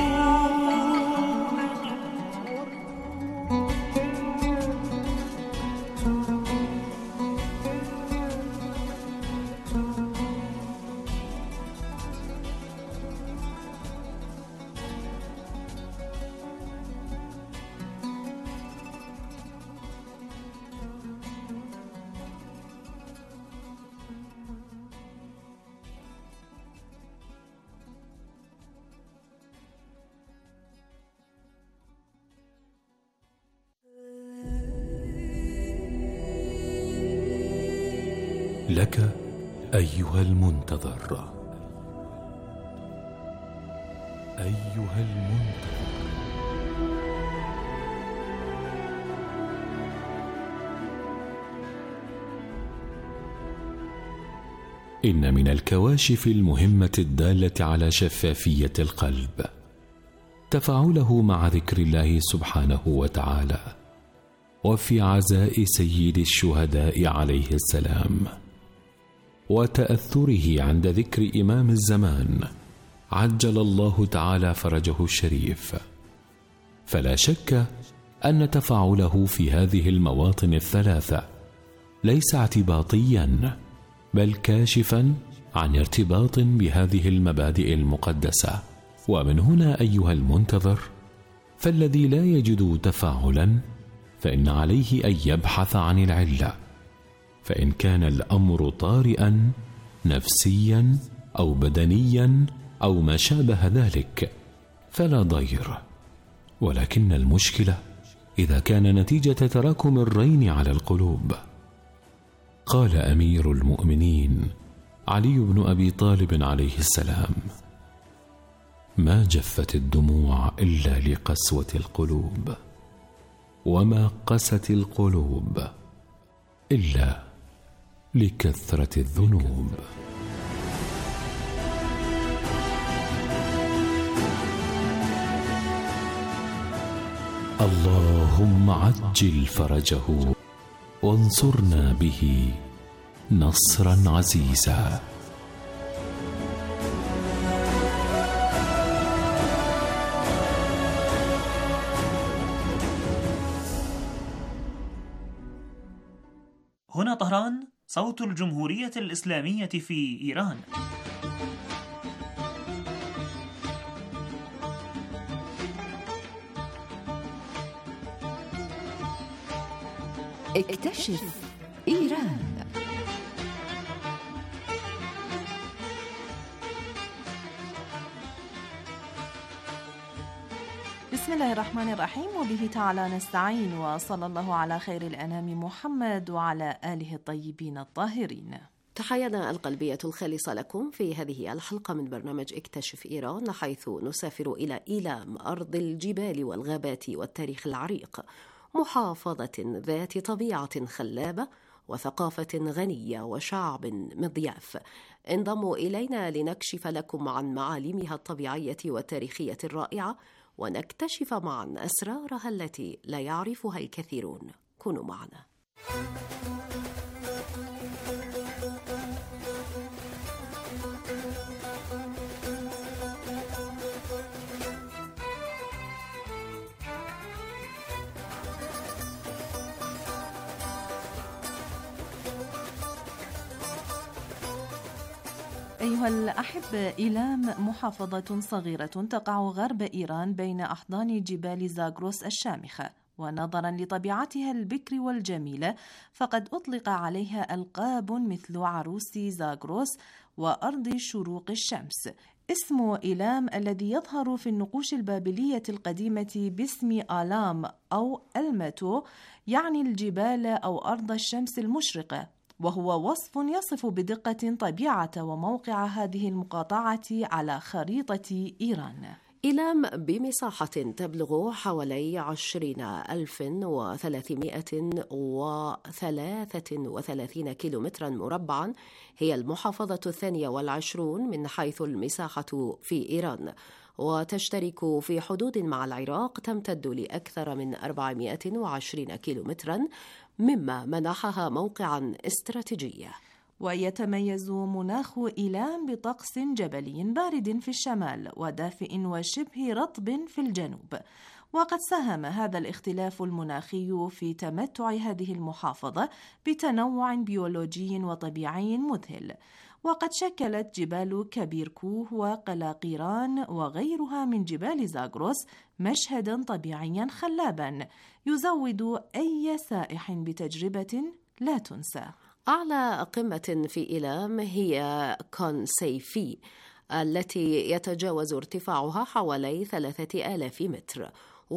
لك أيها المنتظر، أيها المنتظر. إن من الكواشف المهمة الدالة على شفافية القلب تفاعله مع ذكر الله سبحانه وتعالى، وفي عزاء سيد الشهداء عليه السلام، وتأثره عند ذكر إمام الزمان عجل الله تعالى فرجه الشريف. فلا شك أن تفاعله في هذه المواطن الثلاثة ليس اعتباطيا، بل كاشفا عن ارتباط بهذه المبادئ المقدسة. ومن هنا أيها المنتظر، فالذي لا يجد تفاعلا فإن عليه أن يبحث عن العلة، فإن كان الأمر طارئا نفسيا أو بدنيا أو ما شابه ذلك فلا ضير. ولكن المشكلة إذا كان نتيجة تراكم الرين على القلوب. قال أمير المؤمنين علي بن أبي طالب عليه السلام: ما جفت الدموع إلا لقسوة القلوب، وما قست القلوب إلا لكثرة الذنوب. اللهم عجل فرجه وانصرنا به نصرا عزيزا. هنا طهران، صوت الجمهورية الإسلامية في إيران. اكتشف إيران. بسم الله الرحمن الرحيم، وبه تعالى نستعين، وصلى الله على خير الأنام محمد وعلى آله الطيبين الطاهرين. تحياتنا القلبية الخالصة لكم في هذه الحلقة من برنامج اكتشف إيران، حيث نسافر إلى إيلام، أرض الجبال والغابات والتاريخ العريق، محافظة ذات طبيعة خلابة وثقافة غنية وشعب مضياف. انضموا إلينا لنكشف لكم عن معالمها الطبيعية والتاريخية الرائعة، ونكتشف معا أسرارها التي لا يعرفها الكثيرون. كونوا معنا. أيها الأحبة، إيلام محافظة صغيرة تقع غرب إيران بين أحضان جبال زاغروس الشامخة، ونظرا لطبيعتها البكر والجميلة فقد أطلق عليها ألقاب مثل عروس زاغروس وأرض شروق الشمس. اسم إيلام الذي يظهر في النقوش البابلية القديمة باسم آلام أو ألمتو يعني الجبال أو أرض الشمس المشرقة، وهو وصف يصف بدقة طبيعة وموقع هذه المقاطعة على خريطة إيران. إيلام بمساحة تبلغ حوالي 20,333 كيلومترا مربعا، هي المحافظة 22 من حيث المساحة في إيران، وتشترك في حدود مع العراق تمتد لأكثر من 420 كيلومترا، مما منحها موقعا استراتيجيا. ويتميز مناخ إيلام بطقس جبلي بارد في الشمال ودافئ وشبه رطب في الجنوب، وقد ساهم هذا الاختلاف المناخي في تمتع هذه المحافظة بتنوع بيولوجي وطبيعي مذهل، وقد شكلت جبال كبيركوه وقلاقيران وغيرها من جبال زاغروس مشهدا طبيعيا خلابا يزود أي سائح بتجربة لا تنسى. أعلى قمة في إيلام هي كونسيفي التي يتجاوز ارتفاعها حوالي 3000 متر،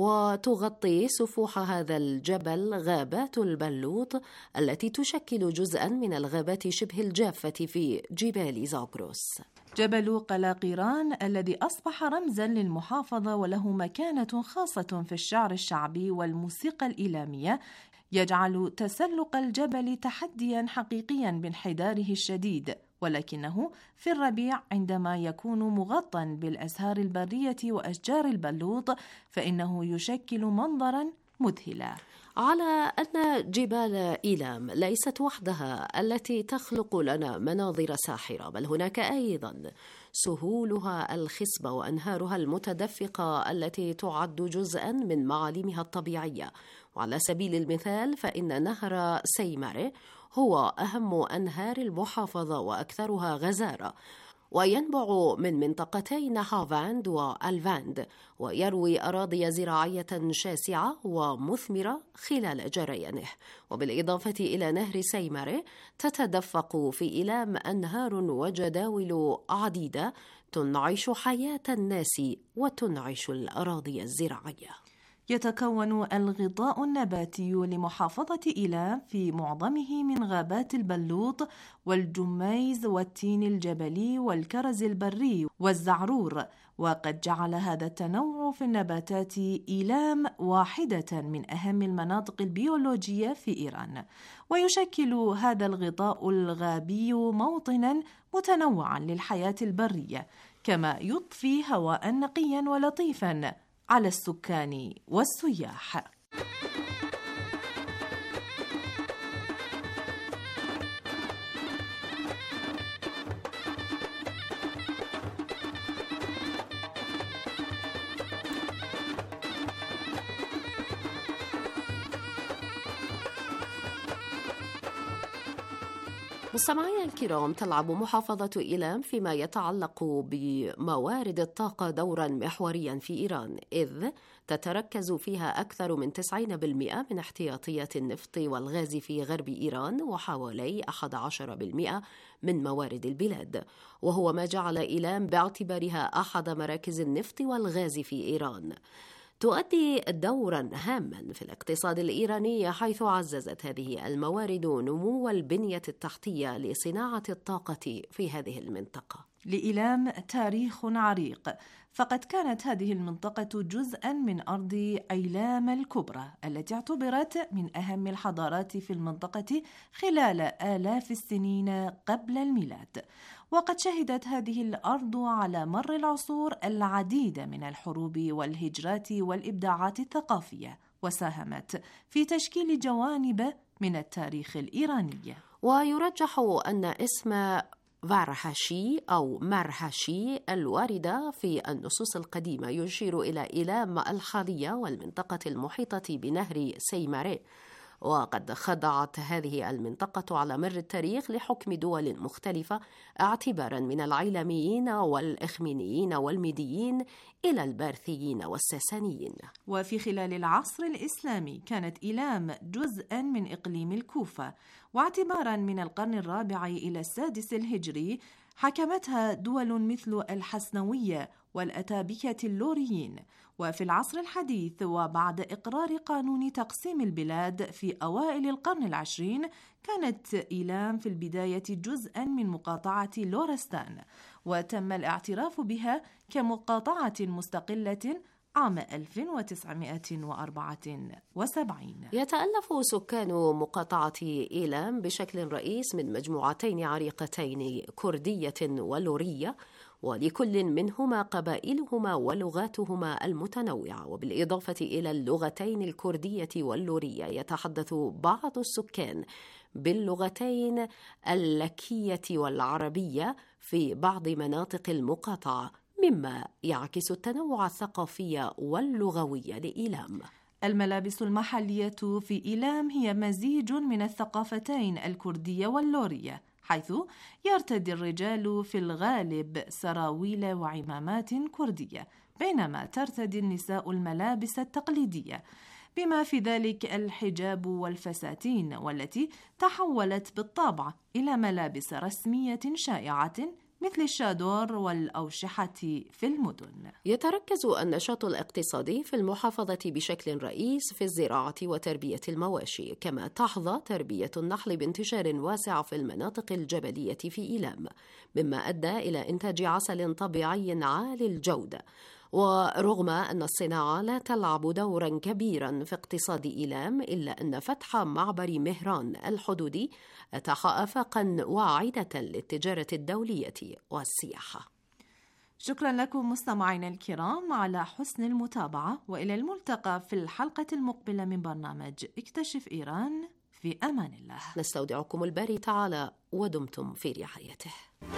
وتغطي سفوح هذا الجبل غابات البلوط التي تشكل جزءا من الغابات شبه الجافة في جبال زاغروس. جبل قلاقيران الذي أصبح رمزا للمحافظة وله مكانة خاصة في الشعر الشعبي والموسيقى الإيلامية يجعل تسلق الجبل تحديا حقيقيا بانحداره الشديد، ولكنه في الربيع عندما يكون مغطى بالأزهار البرية وأشجار البلوط فإنه يشكل منظرا مذهلا. على أن جبال إيلام ليست وحدها التي تخلق لنا مناظر ساحرة، بل هناك أيضا سهولها الخصبة وأنهارها المتدفقة التي تعد جزءا من معالمها الطبيعية. وعلى سبيل المثال فإن نهر سيماري هو أهم أنهار المحافظة وأكثرها غزارة، وينبع من منطقتي نهافاند والفاند، ويروي أراضي زراعية شاسعة ومثمرة خلال جريانه. وبالإضافة إلى نهر سيماري تتدفق في إيلام أنهار وجداول عديدة تنعش حياة الناس وتنعش الأراضي الزراعية. يتكون الغطاء النباتي لمحافظة إيلام في معظمه من غابات البلوط والجميز والتين الجبلي والكرز البري والزعرور، وقد جعل هذا التنوع في النباتات إيلام واحدة من أهم المناطق البيولوجية في إيران. ويشكل هذا الغطاء الغابي موطنا متنوعا للحياة البرية، كما يضفي هواء نقيا ولطيفا على السكان والسياح. مستمعينا الكرام، تلعب محافظة إيلام فيما يتعلق بموارد الطاقة دورا محوريا في إيران، إذ تتركز فيها أكثر من 90% من احتياطيات النفط والغاز في غرب إيران، وحوالي 11% من موارد البلاد، وهو ما جعل إيلام باعتبارها أحد مراكز النفط والغاز في إيران. تؤدي دورا هاما في الاقتصاد الإيراني، حيث عززت هذه الموارد نمو البنية التحتية لصناعة الطاقة في هذه المنطقة. لإيلام تاريخ عريق، فقد كانت هذه المنطقة جزءا من أرض أيلام الكبرى التي اعتبرت من أهم الحضارات في المنطقة خلال آلاف السنين قبل الميلاد. وقد شهدت هذه الأرض على مر العصور العديد من الحروب والهجرات والإبداعات الثقافية، وساهمت في تشكيل جوانب من التاريخ الإيراني. ويرجح أن اسم فارهاشي أو مرهشي الواردة في النصوص القديمة يشير إلى إيلام الحالية والمنطقة المحيطة بنهر سيماري، وقد خضعت هذه المنطقة على مر التاريخ لحكم دول مختلفة، اعتبارا من العيلميين والإخمينيين والميديين إلى البارثيين والساسانيين. وفي خلال العصر الإسلامي كانت إيلام جزءا من إقليم الكوفة، واعتبارا من القرن الرابع إلى السادس الهجري حكمتها دول مثل الحسنوية والأتابكة اللوريين. وفي العصر الحديث وبعد إقرار قانون تقسيم البلاد في أوائل القرن العشرين، كانت إيلام في البداية جزءا من مقاطعة لورستان، وتم الاعتراف بها كمقاطعة مستقلة عام 1974. يتألف سكان مقاطعة إيلام بشكل رئيس من مجموعتين عريقتين كردية ولورية، ولكل منهما قبائلهما ولغاتهما المتنوعة. وبالإضافة إلى اللغتين الكردية واللورية، يتحدث بعض السكان باللغتين اللكية والعربية في بعض مناطق المقاطعة، مما يعكس التنوع الثقافي واللغوي لإيلام. الملابس المحلية في إيلام هي مزيج من الثقافتين الكردية واللورية، حيث يرتدي الرجال في الغالب سراويل وعمامات كردية، بينما ترتدي النساء الملابس التقليدية، بما في ذلك الحجاب والفساتين، والتي تحولت بالطبع إلى ملابس رسمية شائعة مثل الشادور والأوشحة في المدن. يتركز النشاط الاقتصادي في المحافظة بشكل رئيس في الزراعة وتربية المواشي، كما تحظى تربية النحل بانتشار واسع في المناطق الجبلية في إيلام، مما أدى إلى إنتاج عسل طبيعي عالي الجودة. ورغم أن الصناعة لا تلعب دورا كبيرا في اقتصاد إيلام، إلا أن فتح معبر مهران الحدودي أتاح آفاقا واعدة للتجارة الدولية والسياحة. شكرا لكم مستمعينا الكرام على حسن المتابعة، وإلى الملتقى في الحلقة المقبلة من برنامج اكتشف إيران. في أمان الله. نستودعكم الباري تعالى ودمتم في رعايته.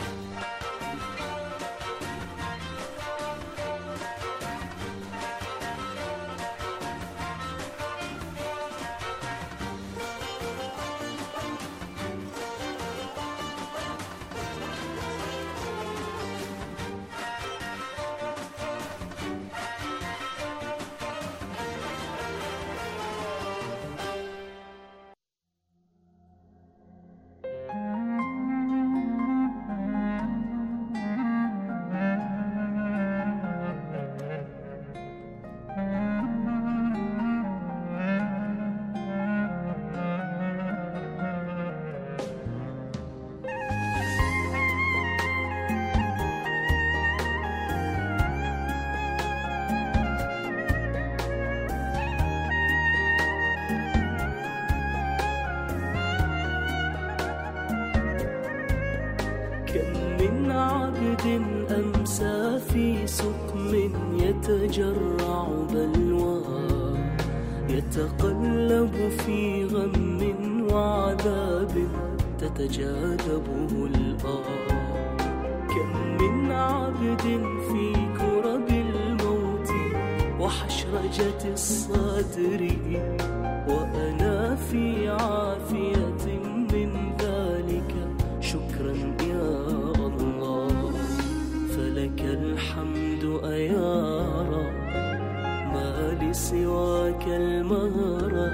أمسى في سقم يتجرع بلوى، يتقلب في غم وعذاب تتجاذبه الآه. كم من عبد في كرب الموت وحشرجة الصدر، وأنا في عافية من ذلك، شكرا يا الله. فلك الحمد أيا رب، ما لسواك المهرة.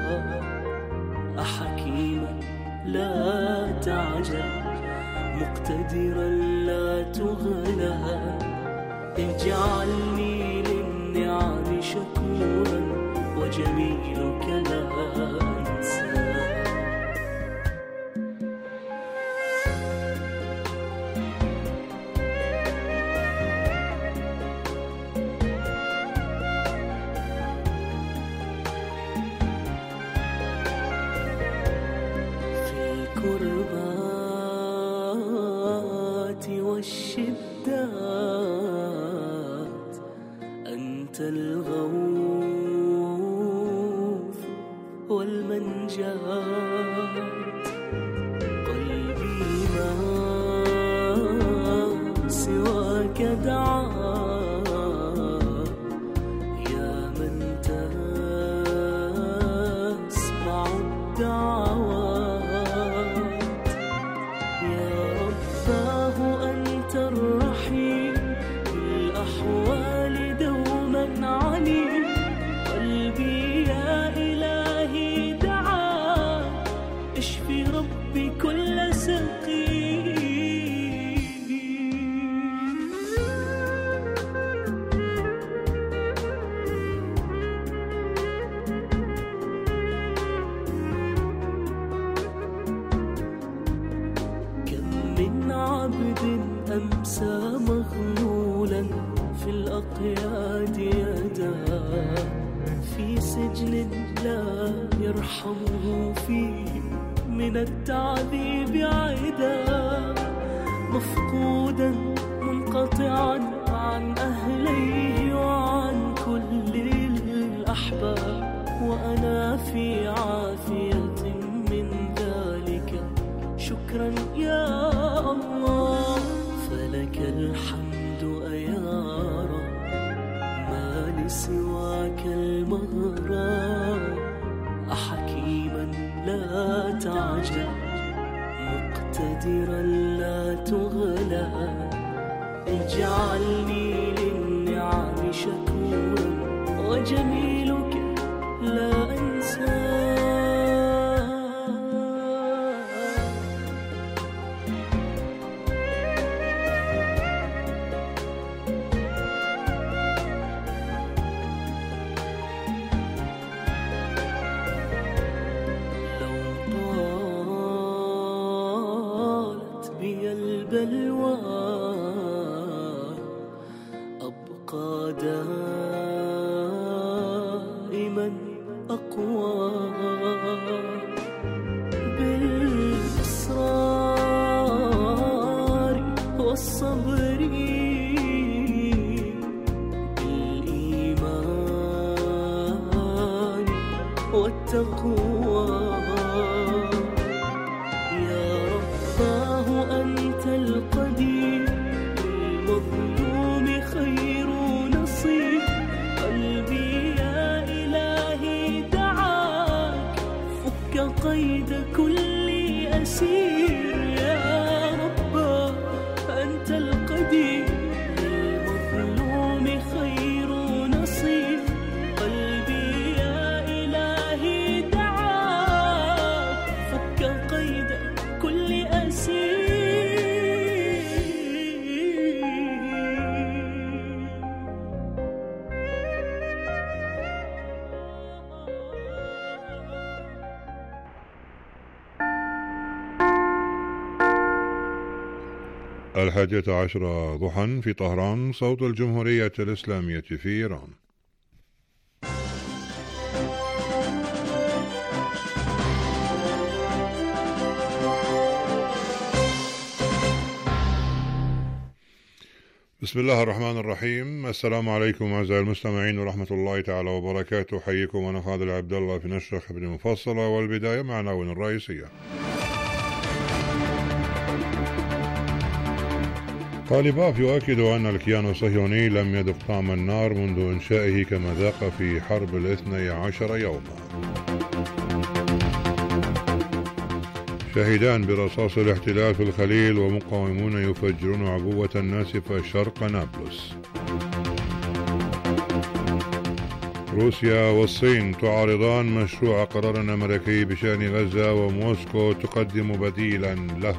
أحكيما لا تعجل، مقتدرا لا تغلى. اجعلني للنعم شكورا، وجميلك لا أنسى. والشدات أنت الغوث والمنجات. قلبي ما سواك دعا، يا من تسمع الدعاء. أمسى مغلولا في الأقياد يداه، في سجن لا يرحمه فيه من التعذيب عدا، مفقودا منقطعا عن أهليه وعن كل الأحباب، وأنا في عافية من ذلك شكرا يا الله. فلك الحمد يا رب، ما لسواك المهرب، أحكيما لا تعجل، مقتدرا لا تغلى، اجعلني للنعم شكورا، وجميلك لا أنسى. البلوى أبقى دائما أقوى، بالإصرار والصبر، بالإيمان والتقوى. القدير المظلوم خير نصير، قلبي يا إلهي دعاك، فك قيد كل أسير. يا رب أنت القدير المظلوم خير نصير، قلبي يا إلهي دعاك، فك قيد كل أسير. الحادية عشرة ضحى في طهران، صوت الجمهورية الإسلامية في إيران. بسم الله الرحمن الرحيم. السلام عليكم أعزائي المستمعين ورحمة الله تعالى وبركاته. حييكم أنا خالد عبد الله في نشرة خبر مفصلة، والبداية مع عناوين الرئيسية. طالباف يؤكد أن الكيان الصهيوني لم يذق طعم النار منذ إنشائه كما ذاق في حرب 12 يوما. شهيدان برصاص الاحتلال في الخليل، ومقاومون يفجرون عبوة ناسفة شرق نابلس. روسيا والصين تعارضان مشروع قرار أمريكي بشأن غزة، وموسكو تقدم بديلا له.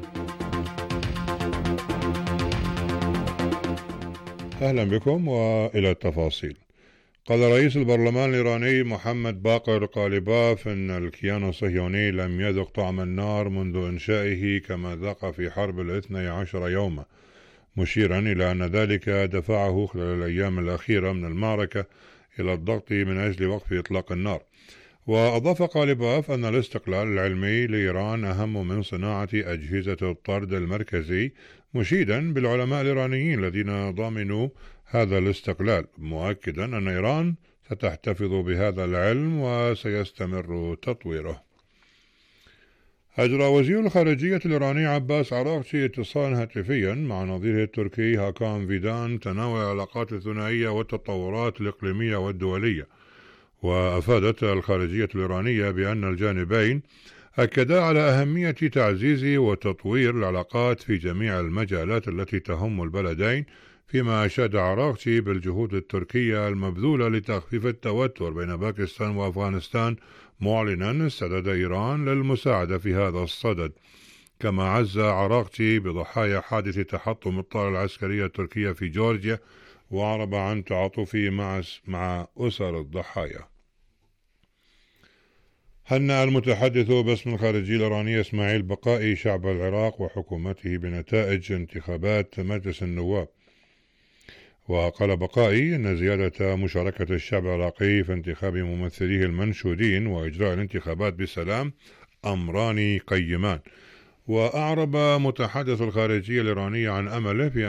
أهلا بكم وإلى التفاصيل. قال رئيس البرلمان الإيراني محمد باقر قالباف أن الكيان الصهيوني لم يذق طعم النار منذ إنشائه كما ذاق في حرب 12 يوما، مشيرا إلى أن ذلك دفعه خلال الأيام الأخيرة من المعركة إلى الضغط من أجل وقف إطلاق النار. وأضاف قالباف أن الاستقلال العلمي لإيران أهم من صناعة أجهزة الطرد المركزي، مشيدا بالعلماء الإيرانيين الذين ضامنوا هذا الاستقلال، مؤكدا أن إيران ستحتفظ بهذا العلم وسيستمر تطويره. أجرى وزير الخارجية الإيراني عباس عراقچي اتصالا هاتفيا مع نظيره التركي هاكان فيدان تناول العلاقات الثنائية والتطورات الإقليمية والدولية. وأفادت الخارجية الإيرانية بأن الجانبين أكدا على أهمية تعزيز وتطوير العلاقات في جميع المجالات التي تهم البلدين، فيما أشاد عراقچي بالجهود التركية المبذولة لتخفيف التوتر بين باكستان وأفغانستان، معلنا استعداد إيران للمساعدة في هذا الصدد. كما عزى عراقچي بضحايا حادث تحطم الطائرة العسكرية التركية في جورجيا، وأعرب عن تعاطفه مع أسر الضحايا. هنأ المتحدث باسم الخارجية الإيرانية إسماعيل بقائي شعب العراق وحكومته بنتائج انتخابات مجلس النواب. وقال بقائي أن زيادة مشاركة الشعب العراقي في انتخاب ممثليه المنشودين وإجراء الانتخابات بسلام أمران قيمان. وأعرب متحدث الخارجية الإيرانية عن أمله في